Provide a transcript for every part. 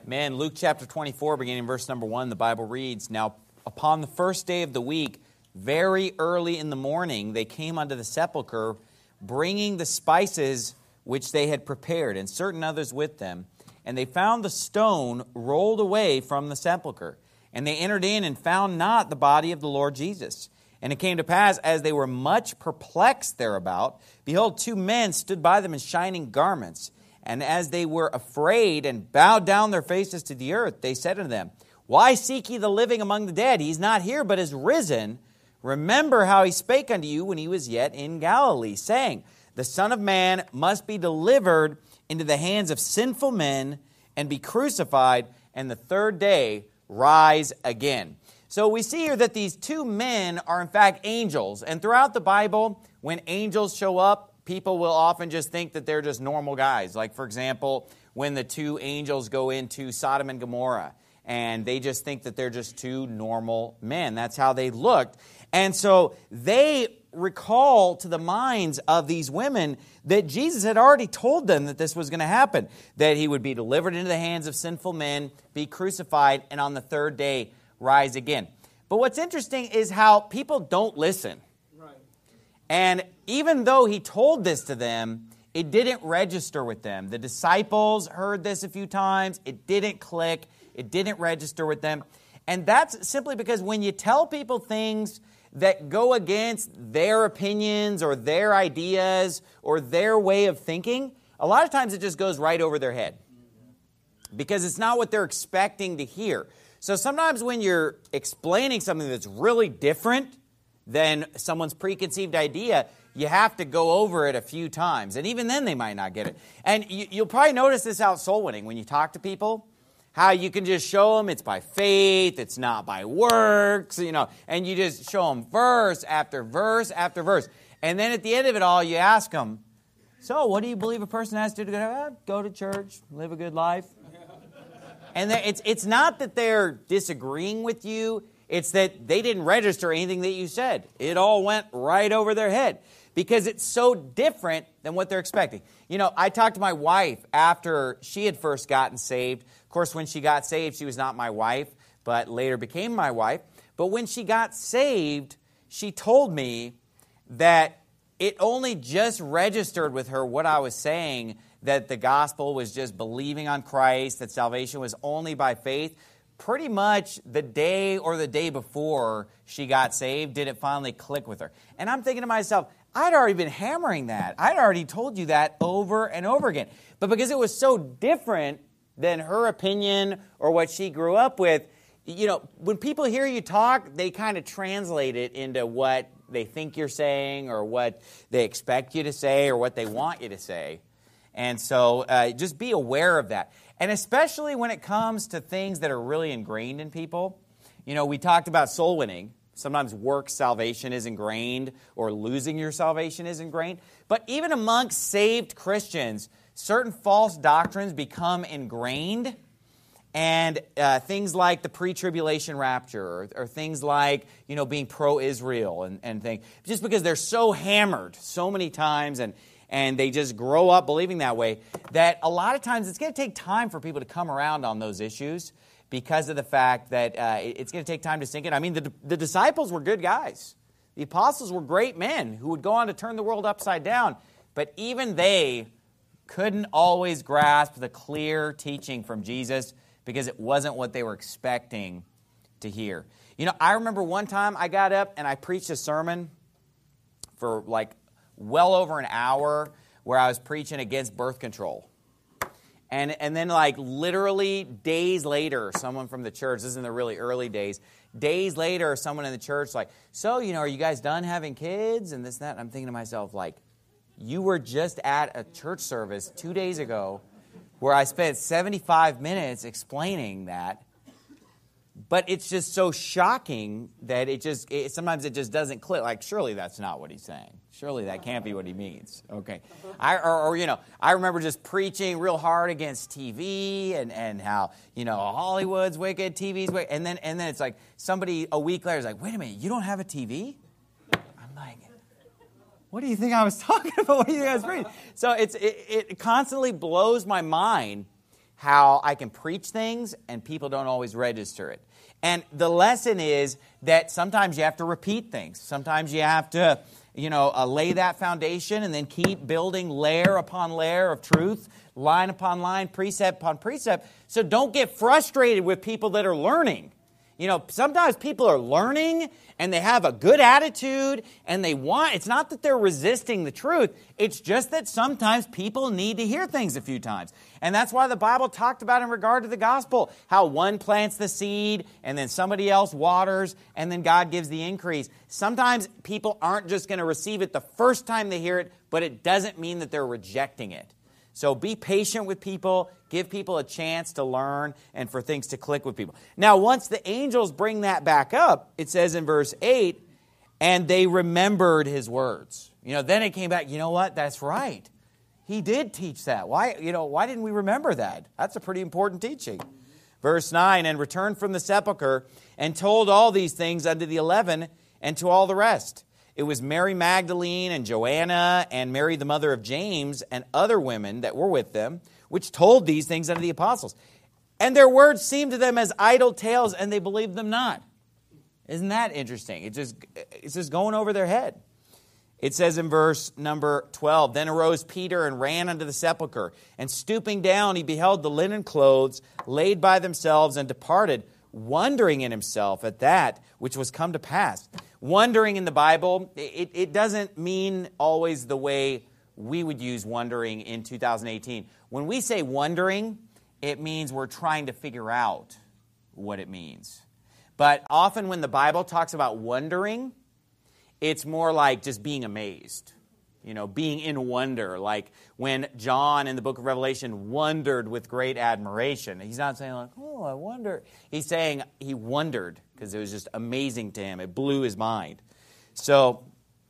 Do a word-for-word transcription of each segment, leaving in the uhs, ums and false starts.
Man, Luke chapter twenty-four, beginning in verse number one, the Bible reads, "Now upon the first day of the week, very early in the morning, they came unto the sepulchre, bringing the spices which they had prepared, and certain others with them. And they found the stone rolled away from the sepulchre. And they entered in and found not the body of the Lord Jesus. And it came to pass, as they were much perplexed thereabout, behold, two men stood by them in shining garments. And as they were afraid and bowed down their faces to the earth, they said unto them, Why seek ye the living among the dead? He is not here, but is risen. Remember how he spake unto you when he was yet in Galilee, saying, The Son of Man must be delivered into the hands of sinful men and be crucified, and the third day rise again." So we see here that these two men are in fact angels. And throughout the Bible, when angels show up, people will often just think that they're just normal guys. Like, for example, when the two angels go into Sodom and Gomorrah, and they just think that they're just two normal men. That's how they looked. And so they recall to the minds of these women that Jesus had already told them that this was going to happen, that he would be delivered into the hands of sinful men, be crucified, and on the third day rise again. But what's interesting is how people don't listen. Right. And even though he told this to them, it didn't register with them. The disciples heard this a few times. It didn't click. It didn't register with them. And that's simply because when you tell people things that go against their opinions or their ideas or their way of thinking, a lot of times it just goes right over their head because it's not what they're expecting to hear. So sometimes when you're explaining something that's really different than someone's preconceived idea, you have to go over it a few times. And even then they might not get it. And you, you'll probably notice this out soul winning when you talk to people. How you can just show them it's by faith, it's not by works, you know, and you just show them verse after verse after verse. And then at the end of it all, you ask them, so what do you believe a person has to do to go, go to church, live a good life? And it's it's not that they're disagreeing with you, it's that they didn't register anything that you said. It all went right over their head because it's so different than what they're expecting. You know, I talked to my wife after she had first gotten saved. Of course, when she got saved, she was not my wife, but later became my wife. But when she got saved, she told me that it only just registered with her what I was saying, that the gospel was just believing on Christ, that salvation was only by faith. Pretty much the day or the day before she got saved, did it finally click with her. And I'm thinking to myself, I'd already been hammering that. I'd already told you that over and over again. But because it was so different than her opinion or what she grew up with, you know, when people hear you talk, they kind of translate it into what they think you're saying or what they expect you to say or what they want you to say. And so uh, just be aware of that. And especially when it comes to things that are really ingrained in people. You know, we talked about soul winning. Sometimes work salvation is ingrained or losing your salvation is ingrained. But even amongst saved Christians, certain false doctrines become ingrained. And uh, things like the pre-tribulation rapture or, or things like, you know, being pro-Israel and, and things. Just because they're so hammered so many times and and they just grow up believing that way, that a lot of times it's going to take time for people to come around on those issues because of the fact that uh, it's going to take time to sink in. I mean, the, the disciples were good guys. The apostles were great men who would go on to turn the world upside down, but even they couldn't always grasp the clear teaching from Jesus because it wasn't what they were expecting to hear. You know, I remember one time I got up and I preached a sermon for like well over an hour where I was preaching against birth control. And and then like literally days later, someone from the church, this is in the really early days, days later, someone in the church like, so, you know, are you guys done having kids and this and that? And I'm thinking to myself, like, you were just at a church service two days ago where I spent seventy-five minutes explaining that. But it's just so shocking that it just, it, sometimes it just doesn't click. Like, surely that's not what he's saying. Surely that can't be what he means. Okay. I, or, or, you know, I remember just preaching real hard against T V and, and how, you know, Hollywood's wicked, T V's wicked. And then, and then it's like somebody a week later is like, wait a minute, you don't have a T V? I'm like, what do you think I was talking about? What do you think I was preaching? So it's, it, it constantly blows my mind how I can preach things and people don't always register it. And the lesson is that sometimes you have to repeat things. Sometimes you have to, you know, uh, lay that foundation and then keep building layer upon layer of truth, line upon line, precept upon precept. So don't get frustrated with people that are learning. You know, sometimes people are learning and they have a good attitude and they want, it's not that they're resisting the truth, it's just that sometimes people need to hear things a few times. And that's why the Bible talked about in regard to the gospel, how one plants the seed and then somebody else waters and then God gives the increase. Sometimes people aren't just going to receive it the first time they hear it, but it doesn't mean that they're rejecting it. So be patient with people, give people a chance to learn and for things to click with people. Now, once the angels bring that back up, it says in verse eight, and they remembered his words. You know, then it came back, you know what, that's right. He did teach that. Why, you know, why didn't we remember that? That's a pretty important teaching. Verse nine, and returned from the sepulchre and told all these things unto the eleven and to all the rest. It was Mary Magdalene and Joanna and Mary the mother of James and other women that were with them, which told these things unto the apostles. And their words seemed to them as idle tales, and they believed them not. Isn't that interesting? It just, it's just going over their head. It says in verse number twelve, then arose Peter and ran unto the sepulchre, and stooping down he beheld the linen clothes laid by themselves, and departed, wondering in himself at that which was come to pass. Wondering in the Bible, it, it doesn't mean always the way we would use wondering in two thousand eighteen. When we say wondering, it means we're trying to figure out what it means. But often when the Bible talks about wondering, it's more like just being amazed. You know, being in wonder, like when John in the book of Revelation wondered with great admiration. He's not saying like, oh, I wonder. He's saying he wondered because it was just amazing to him. It blew his mind. So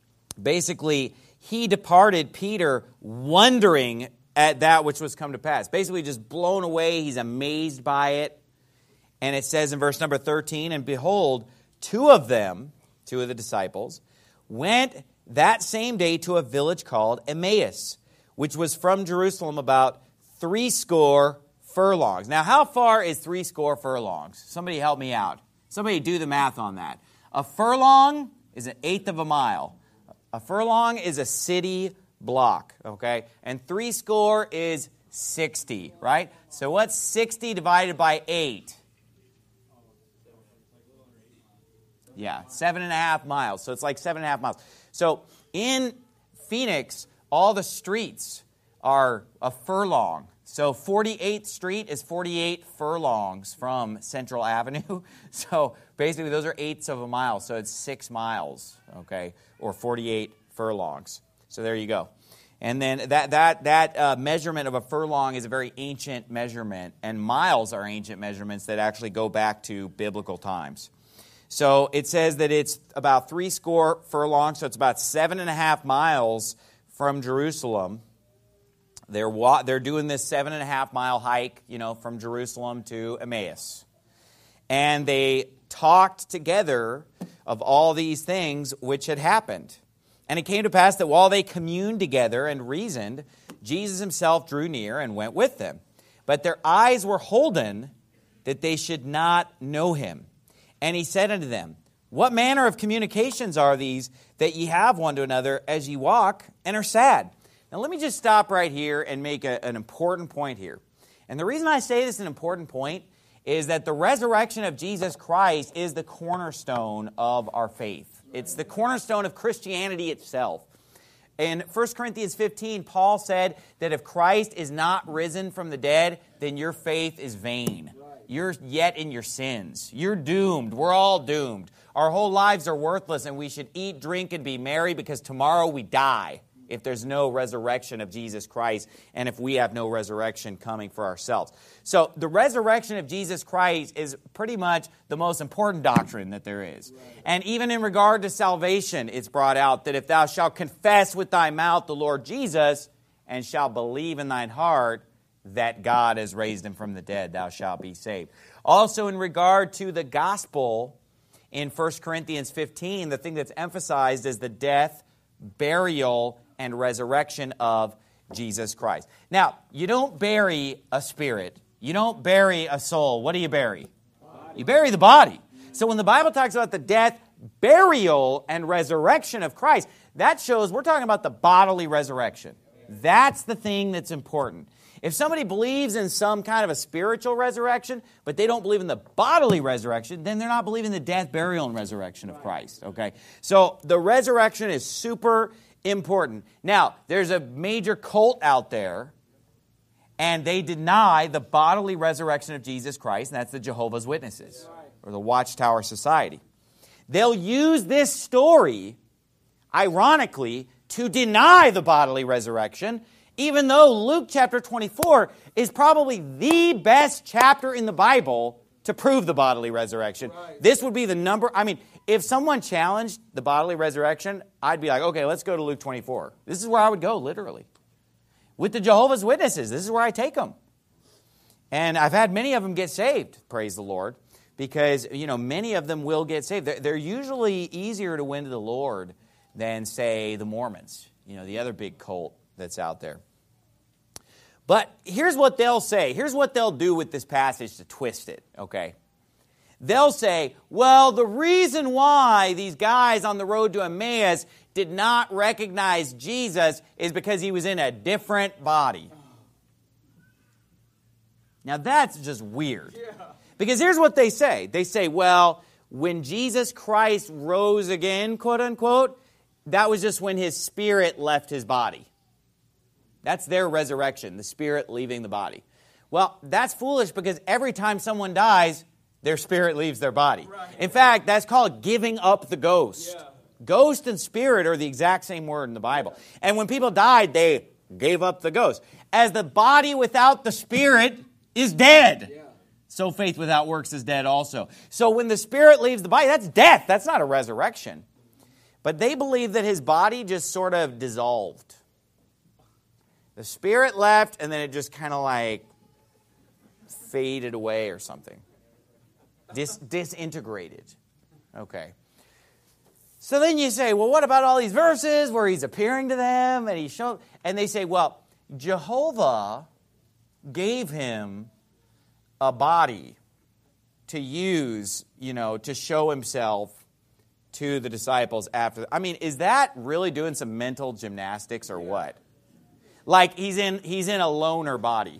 basically, he departed, Peter, wondering at that which was come to pass. Basically just blown away. He's amazed by it. And it says in verse number thirteen, and behold, two of them, two of the disciples, went that same day to a village called Emmaus, which was from Jerusalem about threescore furlongs. Now, how far is threescore furlongs? Somebody help me out. Somebody do the math on that. A furlong is an eighth of a mile. A furlong is a city block, okay? And threescore is sixty, right? So what's sixty divided by eight? Yeah, seven and a half miles. So it's like seven and a half miles. So in Phoenix, all the streets are a furlong. So forty-eighth Street is forty-eight furlongs from Central Avenue. So basically those are eighths of a mile. So it's six miles, okay, or forty-eight furlongs. So there you go. And then that that that uh, measurement of a furlong is a very ancient measurement, and miles are ancient measurements that actually go back to biblical times. So it says that it's about three score furlongs, so it's about seven and a half miles from Jerusalem. They're wa- they're doing this seven and a half mile hike, you know, from Jerusalem to Emmaus. And they talked together of all these things which had happened. And it came to pass that while they communed together and reasoned, Jesus himself drew near and went with them. But their eyes were holden that they should not know him. And he said unto them, what manner of communications are these that ye have one to another as ye walk and are sad? Now let me just stop right here and make a, an important point here. And the reason I say this is an important point is that the resurrection of Jesus Christ is the cornerstone of our faith. It's the cornerstone of Christianity itself. In First Corinthians fifteen, Paul said that if Christ is not risen from the dead, then your faith is vain. You're yet in your sins. You're doomed. We're all doomed. Our whole lives are worthless, and we should eat, drink, and be merry because tomorrow we die if there's no resurrection of Jesus Christ and if we have no resurrection coming for ourselves. So the resurrection of Jesus Christ is pretty much the most important doctrine that there is. And even in regard to salvation, it's brought out that if thou shalt confess with thy mouth the Lord Jesus and shalt believe in thine heart that God has raised him from the dead, thou shalt be saved. Also in regard to the gospel, in First Corinthians fifteen, the thing that's emphasized is the death, burial, and resurrection of Jesus Christ. Now, you don't bury a spirit. You don't bury a soul. What do you bury? Body. You bury the body. So when the Bible talks about the death, burial, and resurrection of Christ, that shows we're talking about the bodily resurrection. That's the thing that's important. If somebody believes in some kind of a spiritual resurrection, but they don't believe in the bodily resurrection, then they're not believing the death, burial, and resurrection of Christ. Okay? So the resurrection is super important. Now, there's a major cult out there, and they deny the bodily resurrection of Jesus Christ, and that's the Jehovah's Witnesses, or the Watchtower Society. They'll use this story, ironically, to deny the bodily resurrection, even though Luke chapter twenty-four is probably the best chapter in the Bible to prove the bodily resurrection. Right. This would be the number, I mean, if someone challenged the bodily resurrection, I'd be like, okay, let's go to Luke twenty-four. This is where I would go, literally. With the Jehovah's Witnesses, this is where I take them. And I've had many of them get saved, praise the Lord, because, you know, many of them will get saved. They're, they're usually easier to win to the Lord than, say, the Mormons, you know, the other big cult that's out there. But here's what they'll say. Here's what they'll do with this passage to twist it, okay? They'll say, well, the reason why these guys on the road to Emmaus did not recognize Jesus is because he was in a different body. Now that's just weird. Because here's what they say. They say, well, when Jesus Christ rose again, quote unquote, that was just when his spirit left his body. That's their resurrection, the spirit leaving the body. Well, that's foolish because every time someone dies, their spirit leaves their body. Right. In fact, that's called giving up the ghost. Yeah. Ghost and spirit are the exact same word in the Bible. And when people died, they gave up the ghost. As the body without the spirit is dead, yeah. so faith without works is dead also. So when the spirit leaves the body, that's death. That's not a resurrection. But they believe that his body just sort of dissolved. The spirit left, and then it just kind of like faded away or something. Dis- disintegrated. Okay. So then you say, well, what about all these verses where he's appearing to them and he's showing, and they say, well, Jehovah gave him a body to use, you know, to show himself to the disciples after. I mean, is that really doing some mental gymnastics or what? Like he's in he's in a loner body.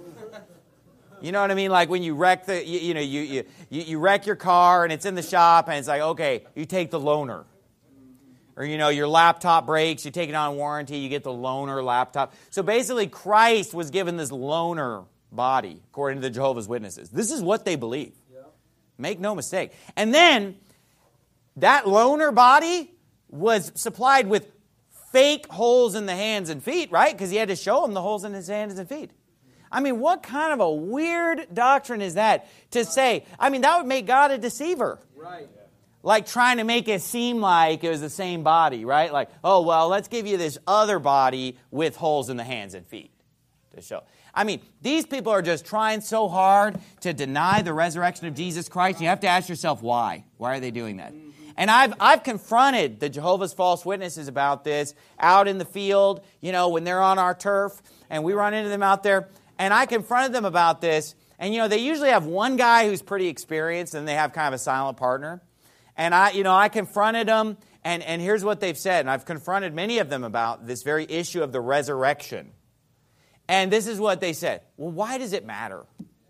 You know what I mean? Like when you wreck the, you, you know, you, you you wreck your car and it's in the shop and it's like, okay, you take the loaner. Or, you know, your laptop breaks, you take it on warranty, you get the loaner laptop. So basically, Christ was given this loaner body, according to the Jehovah's Witnesses. This is what they believe. Yeah. Make no mistake. And then, that loaner body was supplied with fake holes in the hands and feet, right? Because he had to show them the holes in his hands and feet. I mean, what kind of a weird doctrine is that to say? I mean, that would make God a deceiver. Right. Like trying to make it seem like it was the same body, right? Like, oh, well, let's give you this other body with holes in the hands and feet to show. I mean, these people are just trying so hard to deny the resurrection of Jesus Christ. You have to ask yourself why. Why are they doing that? And I've I've confronted the Jehovah's false witnesses about this out in the field, you know, when they're on our turf, and we run into them out there. And I confronted them about this. And, you know, they usually have one guy who's pretty experienced, and they have kind of a silent partner. And I, you know, I confronted them, and, and here's what they've said. And I've confronted many of them about this very issue of the resurrection. And this is what they said. Well, why does it matter?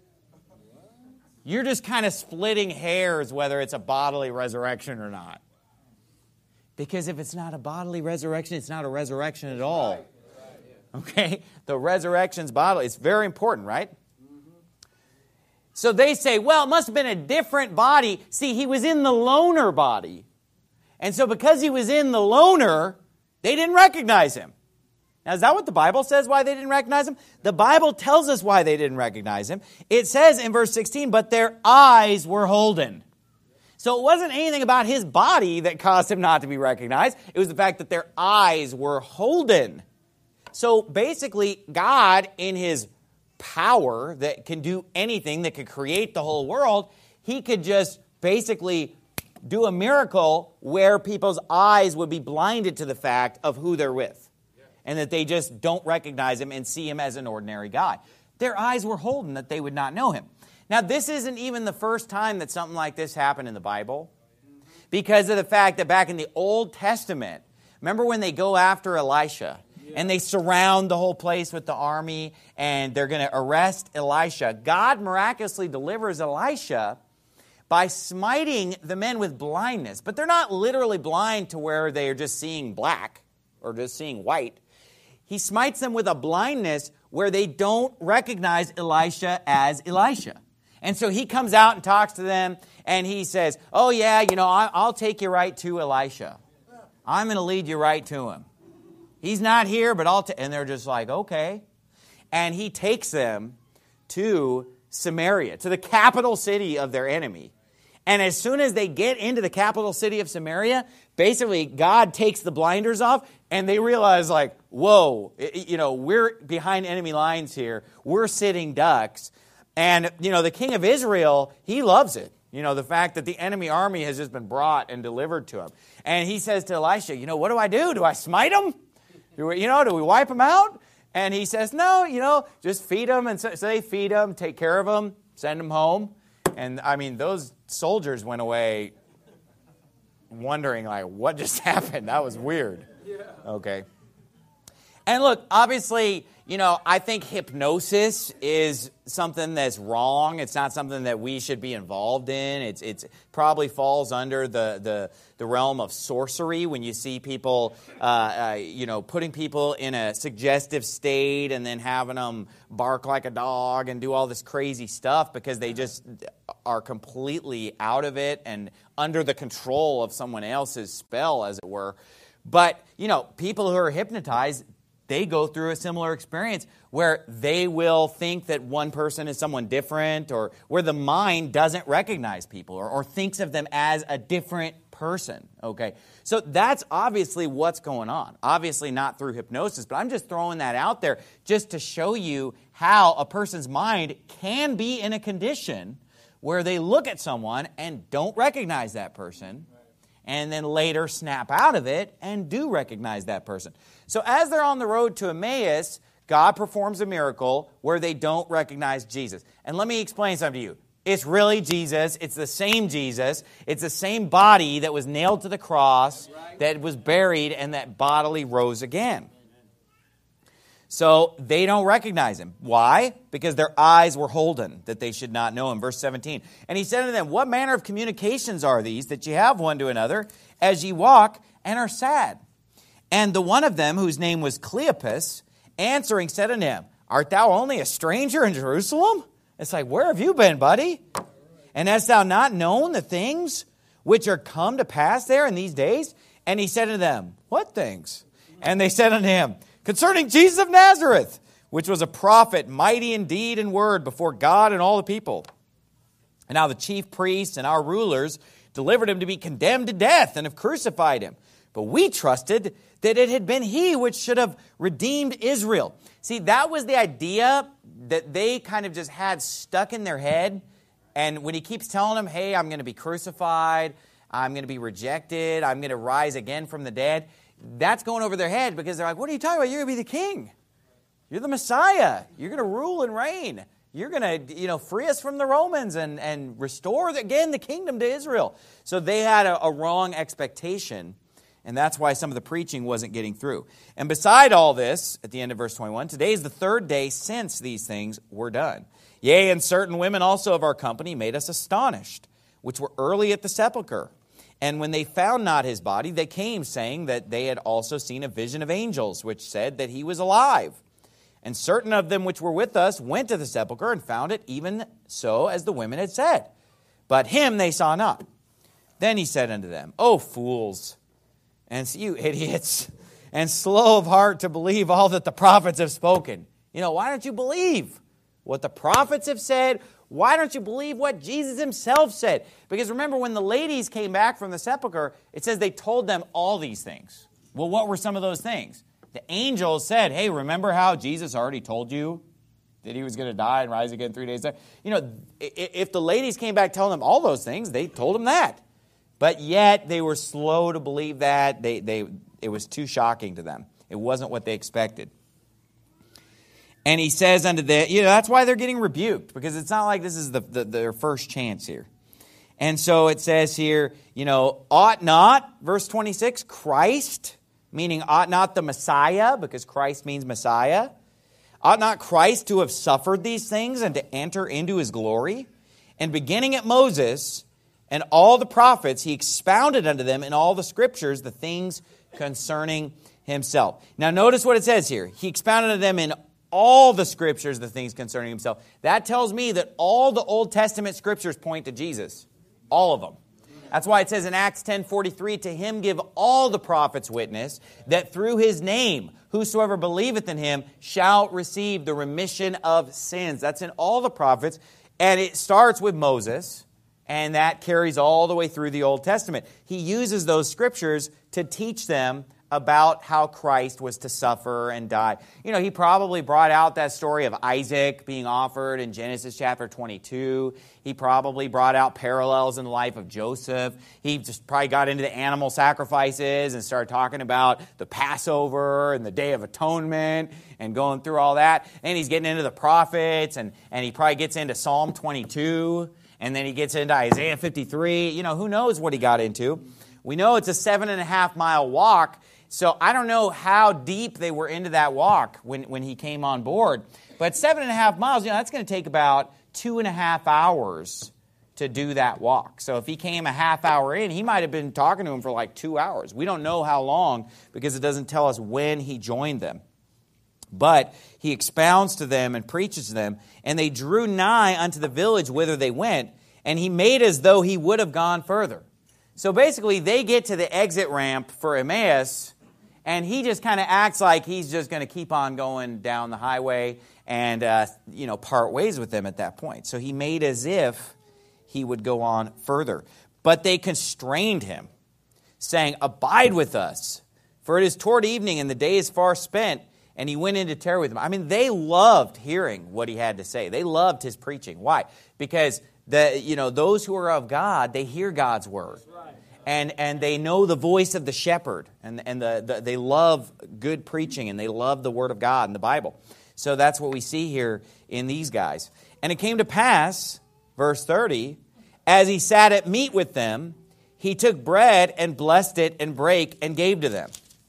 You're just kind of splitting hairs whether it's a bodily resurrection or not. Because if it's not a bodily resurrection, it's not a resurrection at all. Okay? The resurrection's bodily. It's very important, right? So they say, well, it must have been a different body. See, he was in the loner body. And so because he was in the loner, they didn't recognize him. Now, is that what the Bible says why they didn't recognize him? The Bible tells us why they didn't recognize him. It says in verse sixteen, but their eyes were holden. So it wasn't anything about his body that caused him not to be recognized. It was the fact that their eyes were holden. So basically, God, in his power that can do anything, that could create the whole world, he could just basically do a miracle where people's eyes would be blinded to the fact of who they're with. And that they just don't recognize him and see him as an ordinary guy. their eyes were holden that they would not know him. Now, this isn't even the first time that something like this happened in the Bible, because of the fact that back in the Old Testament, remember when they go after Elisha, yeah. and they surround the whole place with the army, and they're going to arrest Elisha. God miraculously delivers Elisha by smiting the men with blindness. But they're not literally blind to where they are just seeing black or just seeing white. He smites them with a blindness where they don't recognize Elisha as Elisha. And so he comes out and talks to them, and he says, oh yeah, you know, I'll take you right to Elisha. I'm going to lead you right to him. He's not here, but I'll... T-. And they're just like, okay. And he takes them to Samaria, to the capital city of their enemy. And as soon as they get into the capital city of Samaria, basically God takes the blinders off, and they realize like, whoa, you know, we're behind enemy lines here. We're sitting ducks. And, you know, the king of Israel, he loves it. You know, the fact that the enemy army has just been brought and delivered to him. And he says to Elisha, you know, what do I do? Do I smite them? Do we, you know, do we wipe them out? And he says, no, you know, just feed them. And so, so they feed them, take care of them, send them home. And, I mean, those soldiers went away wondering, like, what just happened? That was weird. Okay. And look, obviously, you know, I think hypnosis is something that's wrong. It's not something that we should be involved in. It's it's probably falls under the the, the realm of sorcery when you see people, uh, uh, you know, putting people in a suggestive state and then having them bark like a dog and do all this crazy stuff because they just are completely out of it and under the control of someone else's spell, as it were. But, you know, people who are hypnotized, they go through a similar experience where they will think that one person is someone different, or where the mind doesn't recognize people or, or thinks of them as a different person, okay? So that's obviously what's going on. Obviously not through hypnosis, but I'm just throwing that out there just to show you how a person's mind can be in a condition where they look at someone and don't recognize that person, and then later snap out of it and do recognize that person. So as they're on the road to Emmaus, God performs a miracle where they don't recognize Jesus. And let me explain something to you. It's really Jesus. It's the same Jesus. It's the same body that was nailed to the cross, that was buried, and that bodily rose again. So they don't recognize him. Why? Because their eyes were holden, that they should not know him. Verse seventeen. And he said to them, what manner of communications are these that ye have one to another, as ye walk and are sad? And the one of them, whose name was Cleopas, answering said unto him, art thou only a stranger in Jerusalem? It's like, where have you been, buddy? And hast thou not known the things which are come to pass there in these days? And he said unto them, what things? And they said unto him, concerning Jesus of Nazareth, which was a prophet, mighty in deed and word before God and all the people. And now the chief priests and our rulers delivered him to be condemned to death and have crucified him. But we trusted that it had been he which should have redeemed Israel. See, that was the idea that they kind of just had stuck in their head. And when he keeps telling them, hey, I'm going to be crucified, I'm going to be rejected, I'm going to rise again from the dead, that's going over their head because they're like, what are you talking about? You're going to be the king. You're the Messiah. You're going to rule and reign. You're going to, you know, free us from the Romans and, and restore, again, the kingdom to Israel. So they had a, a wrong expectation, and that's why some of the preaching wasn't getting through. And beside all this, at the end of verse twenty-one, today is the third day since these things were done. Yea, and certain women also of our company made us astonished, which were early at the sepulchre. And when they found not his body, they came, saying that they had also seen a vision of angels, which said that he was alive. And certain of them which were with us went to the sepulchre and found it even so as the women had said. But him they saw not. Then he said unto them, O fools, and you idiots, and slow of heart to believe all that the prophets have spoken. You know, why don't you believe what the prophets have said? Why don't you believe what Jesus himself said? Because remember, when the ladies came back from the sepulchre, it says they told them all these things. Well, what were some of those things? The angels said, hey, remember how Jesus already told you that he was going to die and rise again three days later? You know, if the ladies came back telling them all those things, they told them that. But yet they were slow to believe that. They, they, it was too shocking to them. It wasn't what they expected. And he says unto them, you know, that's why they're getting rebuked, because it's not like this is the, the, their first chance here. And so it says here, you know, ought not, verse twenty-six, Christ, meaning ought not the Messiah, because Christ means Messiah, ought not Christ to have suffered these things and to enter into his glory? And beginning at Moses and all the prophets, he expounded unto them in all the scriptures the things concerning himself. Now notice what it says here. He expounded unto them in all the scriptures the things concerning himself. That tells me that all the Old Testament scriptures point to Jesus. All of them. That's why it says in Acts ten forty-three, to him give all the prophets witness, that through his name, whosoever believeth in him shall receive the remission of sins. That's in all the prophets. And it starts with Moses, and that carries all the way through the Old Testament. He uses those scriptures to teach them about how Christ was to suffer and die. You know, he probably brought out that story of Isaac being offered in Genesis chapter twenty-two. He probably brought out parallels in the life of Joseph. He just probably got into the animal sacrifices and started talking about the Passover and the Day of Atonement and going through all that. And he's getting into the prophets, and, and he probably gets into Psalm twenty-two, and then he gets into Isaiah fifty-three. You know, who knows what he got into. We know it's a seven and a half mile walk. So I don't know how deep they were into that walk when, when he came on board. But seven and a half miles, you know, that's going to take about two and a half hours to do that walk. So if he came a half hour in, he might have been talking to him for like two hours. We don't know how long because it doesn't tell us when he joined them. But he expounds to them and preaches to them. And they drew nigh unto the village whither they went. And he made as though he would have gone further. So basically they get to the exit ramp for Emmaus, and he just kind of acts like he's just going to keep on going down the highway and, uh, you know, part ways with them at that point. So he made as if he would go on further. But they constrained him, saying, abide with us, for it is toward evening and the day is far spent. And he went in to tarry with them. I mean, they loved hearing what he had to say. They loved his preaching. Why? Because the you know those who are of God, they hear God's word. And and they know the voice of the shepherd, and and the, the they love good preaching, and they love the Word of God and the Bible. So that's what we see here in these guys. And it came to pass, verse thirty, as he sat at meat with them, he took bread and blessed it and brake and gave to them.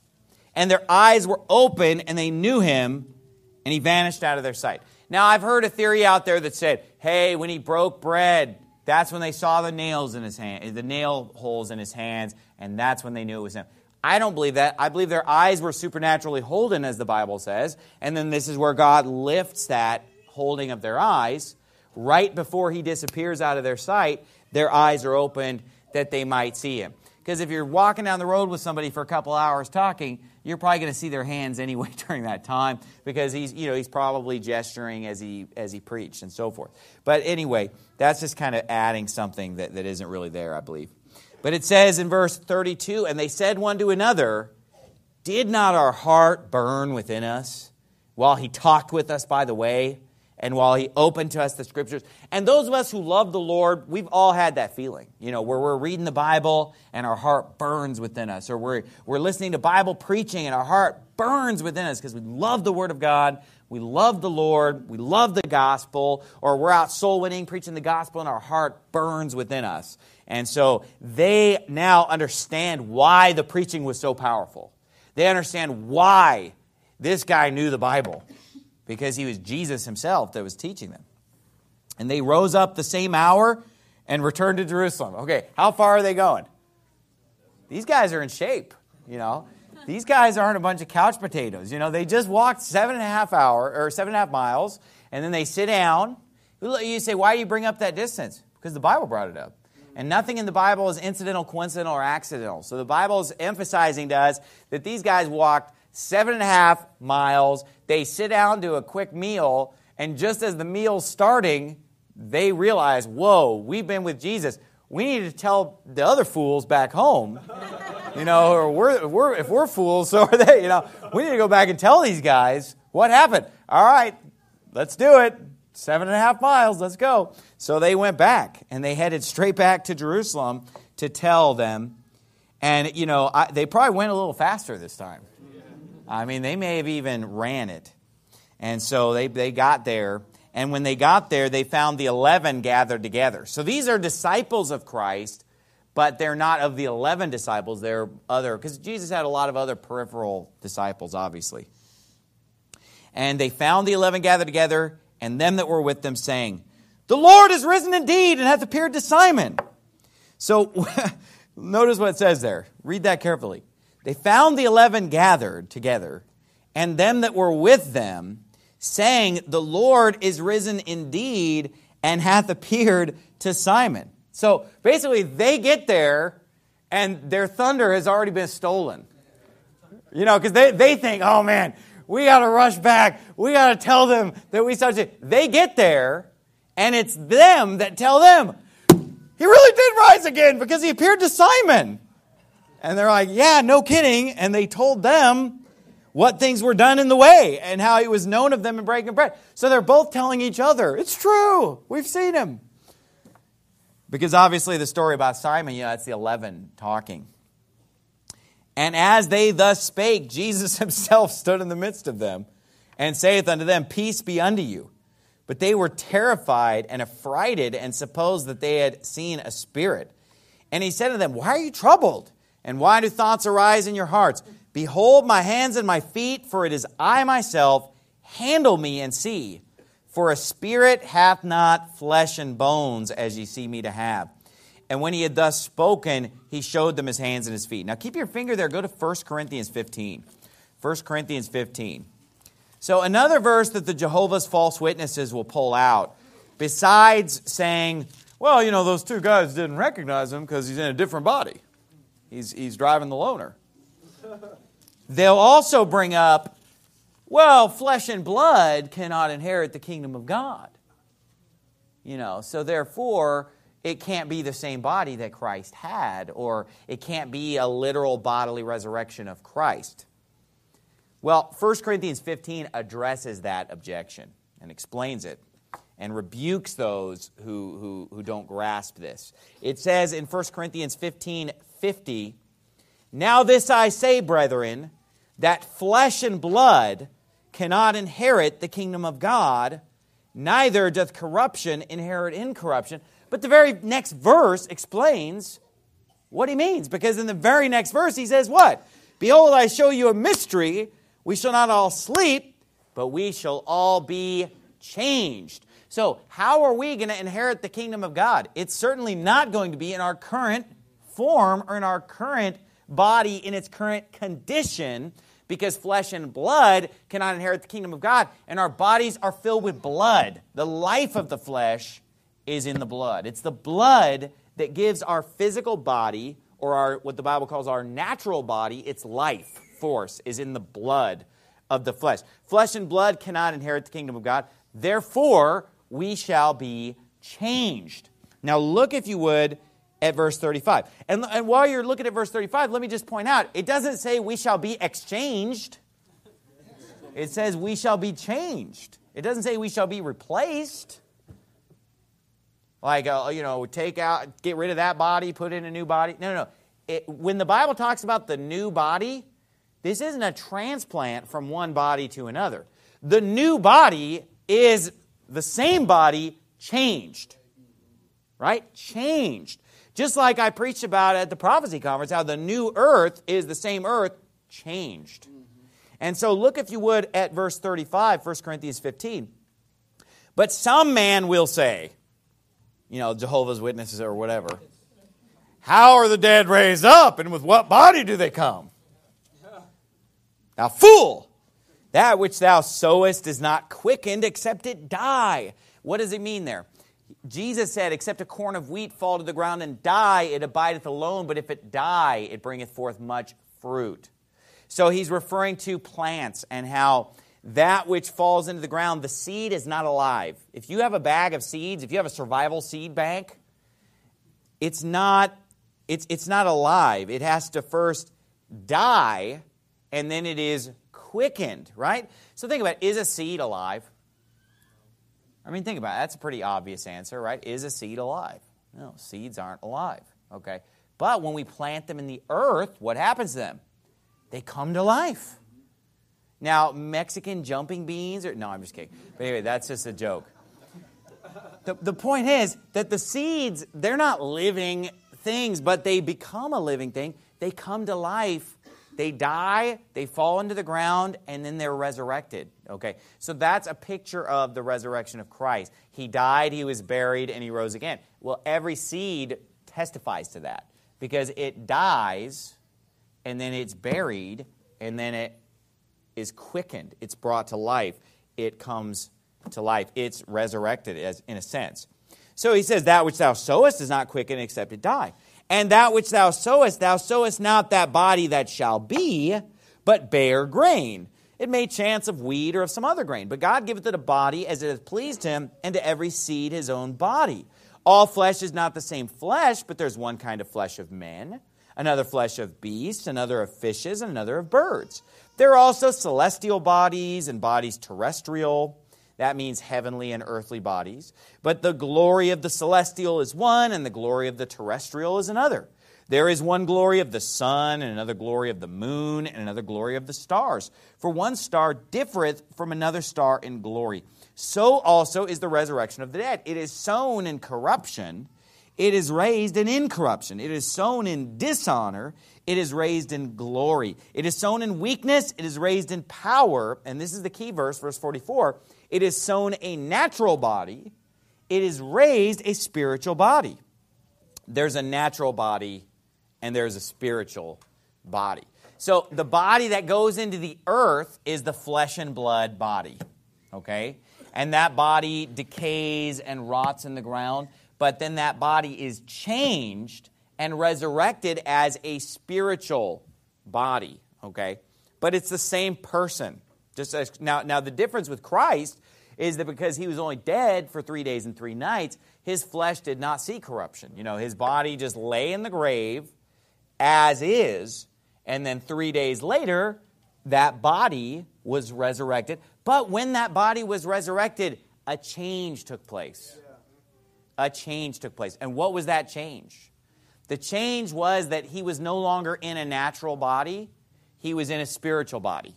And their eyes were open, and they knew him, and he vanished out of their sight. Now I've heard a theory out there that said, hey, when he broke bread, that's when they saw the nails in his hand, the nail holes in his hands, and that's when they knew it was him. I don't believe that. I believe their eyes were supernaturally holden, as the Bible says, and then this is where God lifts that holding of their eyes. Right before he disappears out of their sight, their eyes are opened that they might see him. Because if you're walking down the road with somebody for a couple hours talking, you're probably going to see their hands anyway during that time, because he's, you know, he's probably gesturing as he as he preached and so forth. But anyway, that's just kind of adding something that, that isn't really there, I believe. But it says in verse thirty-two, and they said one to another, did not our heart burn within us while he talked with us by the way, and while he opened to us the scriptures? And those of us who love the Lord, we've all had that feeling, you know, where we're reading the Bible and our heart burns within us, or we're we're listening to Bible preaching and our heart burns within us because we love the Word of God, we love the Lord, we love the gospel, or we're out soul winning, preaching the gospel, and our heart burns within us. And so they now understand why the preaching was so powerful. They understand why this guy knew the Bible, because he was Jesus himself that was teaching them. And they rose up the same hour and returned to Jerusalem. Okay, how far are they going? These guys are in shape, you know. These guys aren't a bunch of couch potatoes. You know, they just walked seven and a half hour or seven and a half miles, and then they sit down. You say, why do you bring up that distance? Because the Bible brought it up. And nothing in the Bible is incidental, coincidental, or accidental. So the Bible is emphasizing to us that these guys walked seven and a half miles. They sit down to a quick meal, and just as the meal's starting, they realize, whoa, we've been with Jesus. We need to tell the other fools back home, you know, or we're, we're, if we're fools, so are they, you know. We need to go back and tell these guys what happened. All right, let's do it. Seven and a half miles, let's go. So they went back, and they headed straight back to Jerusalem to tell them. And, you know, I, they probably went a little faster this time. I mean, they may have even ran it. And so they, they got there. And when they got there, they found the eleven gathered together. So these are disciples of Christ, but they're not of the eleven disciples. They're other, because Jesus had a lot of other peripheral disciples, obviously. And they found the eleven gathered together, and them that were with them, saying, "The Lord is risen indeed, and hath appeared to Simon." So notice what it says there. Read that carefully. They found the eleven gathered together, and them that were with them, saying, "The Lord is risen indeed, and hath appeared to Simon." So basically, they get there, and their thunder has already been stolen. You know, because they, they think, oh man, we got to rush back. We got to tell them that we started. They get there, and it's them that tell them, "He really did rise again because he appeared to Simon." And they're like, "Yeah, no kidding." And they told them what things were done in the way and how he was known of them in breaking bread. So they're both telling each other, "It's true. We've seen him." Because obviously the story about Simon, you know, it's the eleven talking. "And as they thus spake, Jesus himself stood in the midst of them, and saith unto them, Peace be unto you. But they were terrified and affrighted, and supposed that they had seen a spirit. And he said to them, Why are you troubled? And why do thoughts arise in your hearts? Behold my hands and my feet, for it is I myself. Handle me and see. For a spirit hath not flesh and bones, as ye see me to have. And when he had thus spoken, he showed them his hands and his feet." Now keep your finger there. Go to First Corinthians fifteen. First Corinthians fifteen. So another verse that the Jehovah's false witnesses will pull out, besides saying, well, you know, those two guys didn't recognize him because he's in a different body. He's, he's driving the loaner. They'll also bring up, well, flesh and blood cannot inherit the kingdom of God. You know, so therefore, it can't be the same body that Christ had, or it can't be a literal bodily resurrection of Christ. Well, First Corinthians fifteen addresses that objection and explains it and rebukes those who, who, who don't grasp this. It says in First Corinthians fifteen fifty, "Now this I say, brethren, that flesh and blood cannot inherit the kingdom of God, neither doth corruption inherit incorruption." But the very next verse explains what he means. Because in the very next verse he says what? "Behold, I show you a mystery. We shall not all sleep, but we shall all be changed." So how are we going to inherit the kingdom of God? It's certainly not going to be in our current form or in our current body in its current condition, because flesh and blood cannot inherit the kingdom of God, and our bodies are filled with blood. The life of the flesh is in the blood. It's the blood that gives our physical body, or our what the Bible calls our natural body, its life force is in the blood of the flesh. Flesh and blood cannot inherit the kingdom of God. Therefore, we shall be changed. Now look, if you would, at verse thirty-five. And, and while you're looking at verse thirty-five, let me just point out, it doesn't say we shall be exchanged. It says we shall be changed. It doesn't say we shall be replaced. Like, uh, you know, take out, get rid of that body, put in a new body. No, no, no. It, when the Bible talks about the new body, this isn't a transplant from one body to another. The new body is the same body changed. Right? Changed. Just like I preached about at the prophecy conference, how the new earth is the same earth changed. And so look, if you would, at verse thirty-five, First Corinthians fifteen. "But some man will say," you know, Jehovah's Witnesses or whatever, "How are the dead raised up, and with what body do they come?" Now, fool, that which thou sowest is not quickened except it die. What does it mean there? Jesus said, "Except a corn of wheat fall to the ground and die, it abideth alone. But if it die, it bringeth forth much fruit." So he's referring to plants and how that which falls into the ground, the seed is not alive. If you have a bag of seeds, if you have a survival seed bank, it's not, it's, it's not alive. It has to first die, and then it is quickened, right? So think about it. Is a seed alive? I mean, think about it. That's a pretty obvious answer, right? Is a seed alive? No, seeds aren't alive, okay? But when we plant them in the earth, what happens to them? They come to life. Now, Mexican jumping beans, or no, I'm just kidding. But anyway, that's just a joke. The, the point is that the seeds, they're not living things, but they become a living thing. They come to life. They die, they fall into the ground, and then they're resurrected. Okay, so that's a picture of the resurrection of Christ. He died, he was buried, and he rose again. Well, every seed testifies to that because it dies, and then it's buried, and then it is quickened. It's brought to life. It comes to life. It's resurrected, as in a sense. So he says, that which thou sowest is not quickened except it die. And that which thou sowest, thou sowest not that body that shall be, but bare grain. It may chance of wheat or of some other grain. But God giveth it a body as it hath pleased him, and to every seed his own body. All flesh is not the same flesh, but there's one kind of flesh of men, another flesh of beasts, another of fishes, and another of birds. There are also celestial bodies and bodies terrestrial. That means heavenly and earthly bodies. But the glory of the celestial is one, and the glory of the terrestrial is another. There is one glory of the sun, and another glory of the moon, and another glory of the stars. For one star differeth from another star in glory. So also is the resurrection of the dead. It is sown in corruption. It is raised in incorruption. It is sown in dishonor. It is raised in glory. It is sown in weakness. It is raised in power. And this is the key verse, verse forty-four. It is sown a natural body. It is raised a spiritual body. There's a natural body and there's a spiritual body. So the body that goes into the earth is the flesh and blood body. Okay? And that body decays and rots in the ground. But then that body is changed and resurrected as a spiritual body. Okay? But it's the same person. Just as, now, now, the difference with Christ is that because he was only dead for three days and three nights, his flesh did not see corruption. You know, his body just lay in the grave as is, and then three days later, that body was resurrected. But when that body was resurrected, a change took place. A change took place. And what was that change? The change was that he was no longer in a natural body. He was in a spiritual body.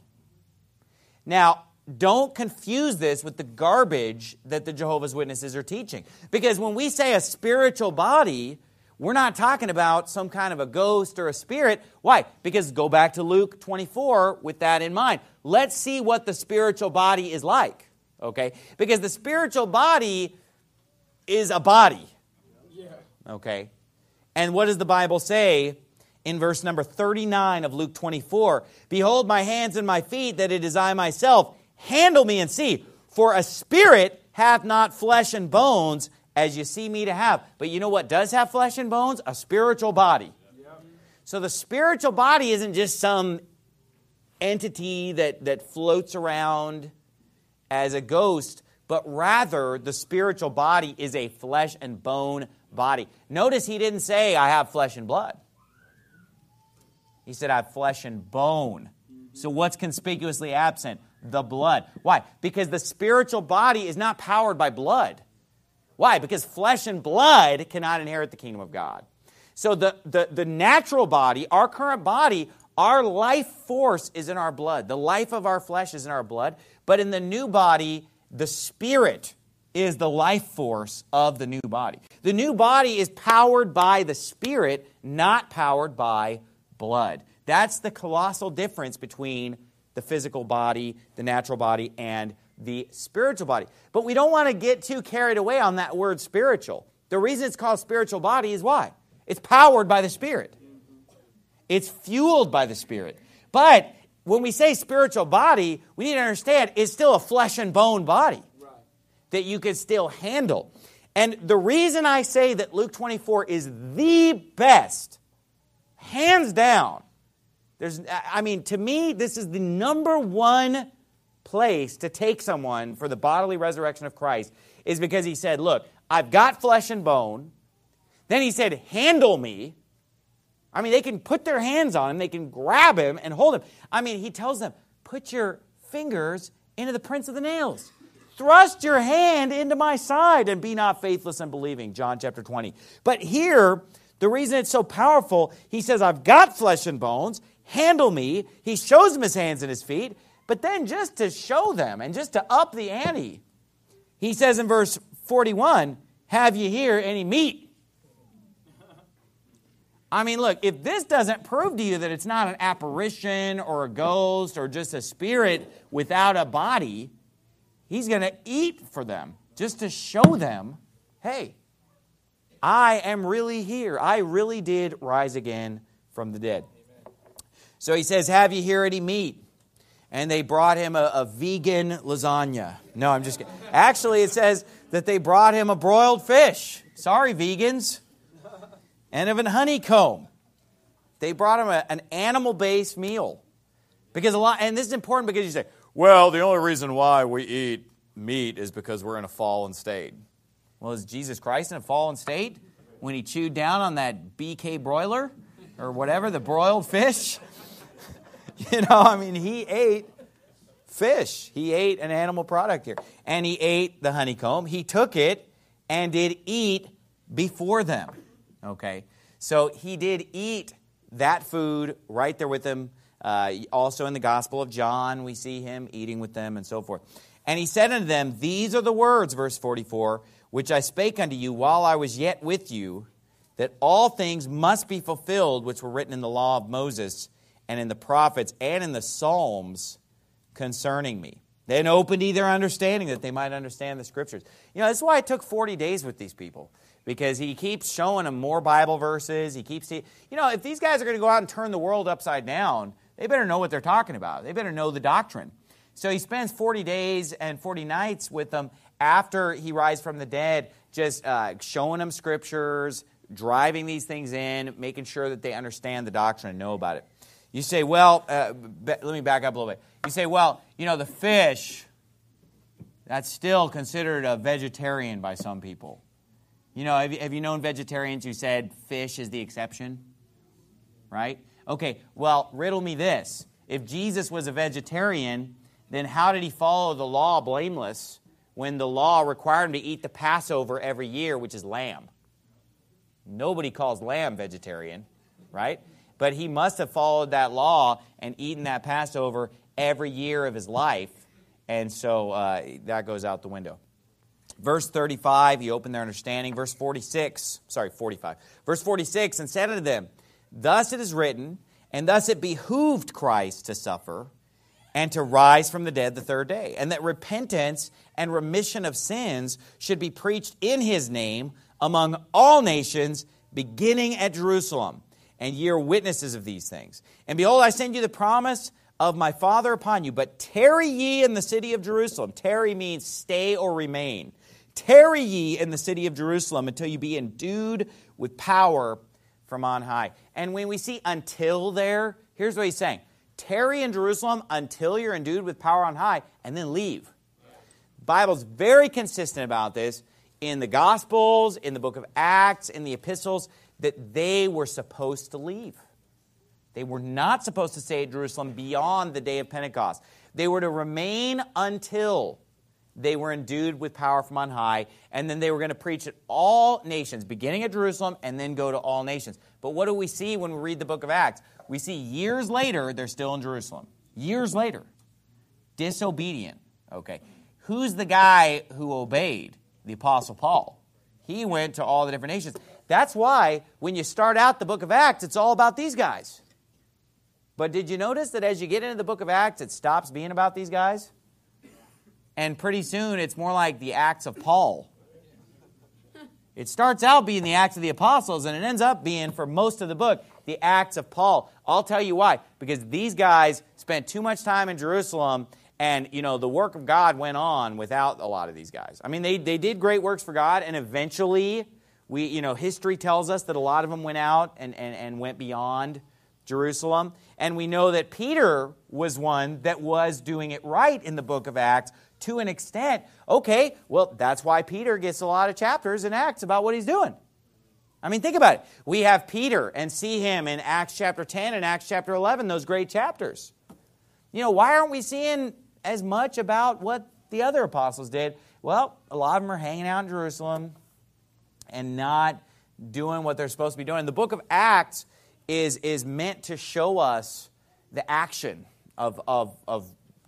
Now, don't confuse this with the garbage that the Jehovah's Witnesses are teaching. Because when we say a spiritual body, we're not talking about some kind of a ghost or a spirit. Why? Because go back to Luke twenty-four with that in mind. Let's see what the spiritual body is like. Okay? Because the spiritual body is a body. Okay? And what does the Bible say in verse number thirty-nine of Luke twenty-four? Behold my hands and my feet, that it is I myself. Handle me and see. For a spirit hath not flesh and bones, as you see me to have. But you know what does have flesh and bones? A spiritual body. Yep. So the spiritual body isn't just some entity that, that floats around as a ghost, but rather the spiritual body is a flesh and bone body. Notice he didn't say, I have flesh and blood. He said, I have flesh and bone. So what's conspicuously absent? The blood. Why? Because the spiritual body is not powered by blood. Why? Because flesh and blood cannot inherit the kingdom of God. So the, the, the natural body, our current body, our life force is in our blood. The life of our flesh is in our blood. But in the new body, the spirit is the life force of the new body. The new body is powered by the spirit, not powered by blood. That's the colossal difference between the physical body, the natural body, and the spiritual body. But we don't want to get too carried away on that word spiritual. The reason it's called spiritual body is why? It's powered by the Spirit. It's fueled by the Spirit. But when we say spiritual body, we need to understand it's still a flesh and bone body that you can still handle. And the reason I say that Luke twenty-four is the best, hands down, there's, I mean, to me, this is the number one place to take someone for the bodily resurrection of Christ, is because he said, look, I've got flesh and bone. Then he said, handle me. I mean, they can put their hands on him. They can grab him and hold him. I mean, he tells them, put your fingers into the prints of the nails. Thrust your hand into my side and be not faithless and believing, John chapter twenty. But here, the reason it's so powerful, he says, I've got flesh and bones. Handle me. He shows him his hands and his feet. But then just to show them and just to up the ante, he says in verse forty-one, have you here any meat? I mean, look, if this doesn't prove to you that it's not an apparition or a ghost or just a spirit without a body, he's going to eat for them just to show them, hey, I am really here. I really did rise again from the dead. So he says, have you here any meat? And they brought him a, a vegan lasagna. No, I'm just kidding. Actually, it says that they brought him a broiled fish. Sorry, vegans. And of an honeycomb. They brought him a, an animal-based meal. Because a lot, and this is important because you say, well, the only reason why we eat meat is because we're in a fallen state. Well, is Jesus Christ in a fallen state when he chewed down on that B K broiler or whatever, the broiled fish? You know, I mean, he ate fish. He ate an animal product here. And he ate the honeycomb. He took it and did eat before them. Okay, so he did eat that food right there with them. Uh, also in the Gospel of John, we see him eating with them and so forth. And he said unto them, these are the words, verse forty-four, which I spake unto you while I was yet with you, that all things must be fulfilled which were written in the law of Moses and in the prophets and in the Psalms concerning me. Then opened he their understanding that they might understand the Scriptures. You know, this is why it took forty days with these people. Because he keeps showing them more Bible verses. He keeps, you know, if these guys are going to go out and turn the world upside down, they better know what they're talking about. They better know the doctrine. So he spends forty days and forty nights with them after he rises from the dead, just uh, showing them Scriptures, driving these things in, making sure that they understand the doctrine and know about it. You say, well, uh, be, let me back up a little bit. You say, well, you know, the fish, that's still considered a vegetarian by some people. You know, have you, have you known vegetarians who said fish is the exception? Right? Okay, well, riddle me this. If Jesus was a vegetarian, then how did he follow the law blameless when the law required him to eat the Passover every year, which is lamb? Nobody calls lamb vegetarian, right? But he must have followed that law and eaten that Passover every year of his life, and so uh, that goes out the window. Verse thirty-five, he opened their understanding. Verse forty-six, sorry, forty-five. Verse forty-six, and said unto them, thus it is written, and thus it behooved Christ to suffer, and to rise from the dead the third day, and that repentance and remission of sins should be preached in his name among all nations, beginning at Jerusalem. And ye are witnesses of these things. And behold, I send you the promise of my Father upon you, but tarry ye in the city of Jerusalem. Tarry means stay or remain. Tarry ye in the city of Jerusalem until you be endued with power from on high. And when we see until there, here's what he's saying. Tarry in Jerusalem until you're endued with power on high, and then leave. The Bible's very consistent about this in the Gospels, in the book of Acts, in the epistles, that they were supposed to leave. They were not supposed to stay at Jerusalem beyond the day of Pentecost. They were to remain until they were endued with power from on high, and then they were going to preach at all nations, beginning at Jerusalem, and then go to all nations. But what do we see when we read the book of Acts? We see years later, they're still in Jerusalem. Years later. Disobedient. Okay. Who's the guy who obeyed? The Apostle Paul. He went to all the different nations. That's why when you start out the book of Acts, it's all about these guys. But did you notice that as you get into the book of Acts, it stops being about these guys? And pretty soon, it's more like the Acts of Paul. It starts out being the Acts of the Apostles, and it ends up being, for most of the book, the Acts of Paul. I'll tell you why. Because these guys spent too much time in Jerusalem, and, you know, the work of God went on without a lot of these guys. I mean, they, they did great works for God, and eventually, we, you know, history tells us that a lot of them went out and, and, and went beyond Jerusalem. And we know that Peter was one that was doing it right in the book of Acts to an extent. Okay, well, that's why Peter gets a lot of chapters in Acts about what he's doing. I mean, think about it. We have Peter and see him in Acts chapter ten and Acts chapter eleven, those great chapters. You know, why aren't we seeing as much about what the other apostles did? Well, a lot of them are hanging out in Jerusalem and not doing what they're supposed to be doing. The book of Acts is, is meant to show us the action of, of, of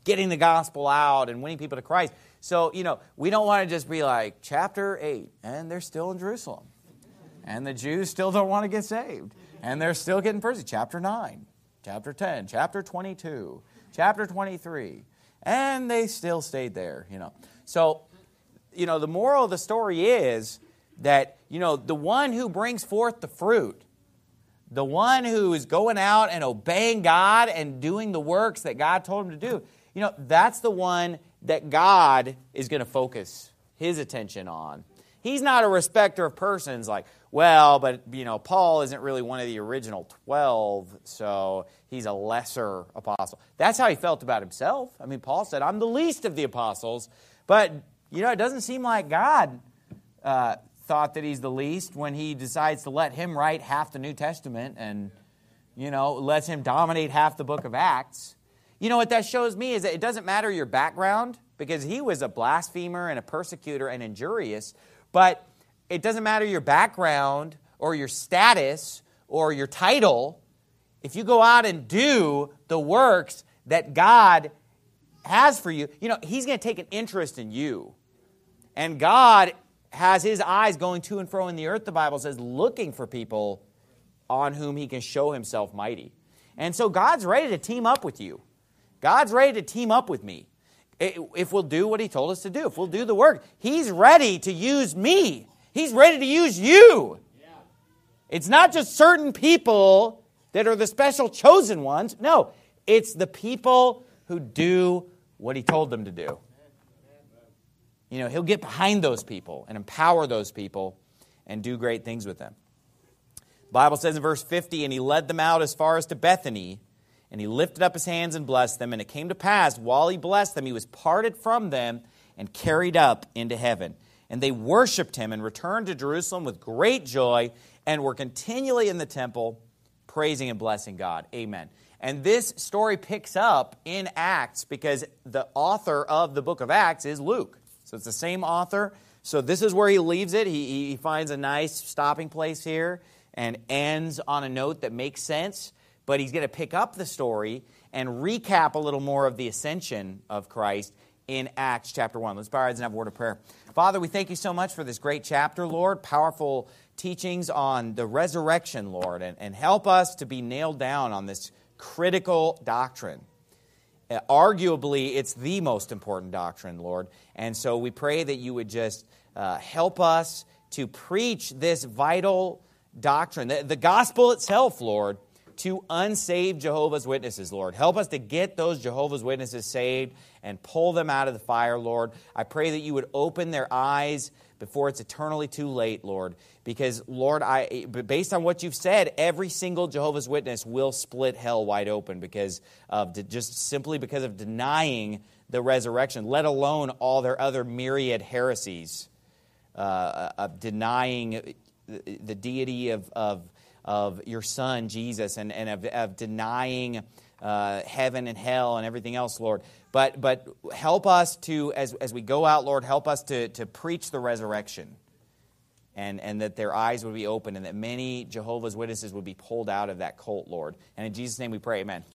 getting the gospel out and winning people to Christ. So, you know, we don't want to just be like, chapter eight, and they're still in Jerusalem. And the Jews still don't want to get saved. And they're still getting persecuted. Chapter nine, chapter ten, chapter twenty-two, chapter twenty-three. And they still stayed there, you know. So, you know, the moral of the story is that, you know, the one who brings forth the fruit, the one who is going out and obeying God and doing the works that God told him to do, you know, that's the one that God is going to focus his attention on. He's not a respecter of persons like, well, but, you know, Paul isn't really one of the original twelve, so he's a lesser apostle. That's how he felt about himself. I mean, Paul said, I'm the least of the apostles. But, you know, it doesn't seem like God uh, thought that he's the least when he decides to let him write half the New Testament and, you know, lets him dominate half the book of Acts. You know what that shows me is that it doesn't matter your background, because he was a blasphemer and a persecutor and injurious, but it doesn't matter your background or your status or your title. If you go out and do the works that God has for you, you know, he's going to take an interest in you. And God has his eyes going to and fro in the earth, the Bible says, looking for people on whom he can show himself mighty. And so God's ready to team up with you. God's ready to team up with me. If we'll do what he told us to do, if we'll do the work, he's ready to use me. He's ready to use you. Yeah. It's not just certain people that are the special chosen ones. No, it's the people who do what he told them to do. You know, he'll get behind those people and empower those people and do great things with them. The Bible says in verse fifty, and he led them out as far as to Bethany, and he lifted up his hands and blessed them. And it came to pass, while he blessed them, he was parted from them and carried up into heaven. And they worshipped him and returned to Jerusalem with great joy and were continually in the temple, praising and blessing God. Amen. And this story picks up in Acts because the author of the book of Acts is Luke. So it's the same author. So this is where he leaves it. He, he finds a nice stopping place here and ends on a note that makes sense. But he's going to pick up the story and recap a little more of the ascension of Christ in Acts chapter one. Let's bow our heads and have a word of prayer. Father, we thank you so much for this great chapter, Lord. Powerful teachings on the resurrection, Lord. And, and help us to be nailed down on this critical doctrine. Uh, arguably, it's the most important doctrine, Lord. And so we pray that you would just uh, help us to preach this vital doctrine, the, the gospel itself, Lord, to unsaved Jehovah's Witnesses, Lord. Help us to get those Jehovah's Witnesses saved and pull them out of the fire, Lord. I pray that you would open their eyes before it's eternally too late, Lord. Because, Lord, I based on what you've said, every single Jehovah's Witness will split hell wide open because of just simply because of denying the resurrection, let alone all their other myriad heresies uh, of denying the deity of, of of your Son, Jesus, and, and of, of denying uh, heaven and hell and everything else, Lord. But but help us to, as, as we go out, Lord, help us to, to preach the resurrection and, and that their eyes would be open and that many Jehovah's Witnesses would be pulled out of that cult, Lord. And in Jesus' name we pray, amen.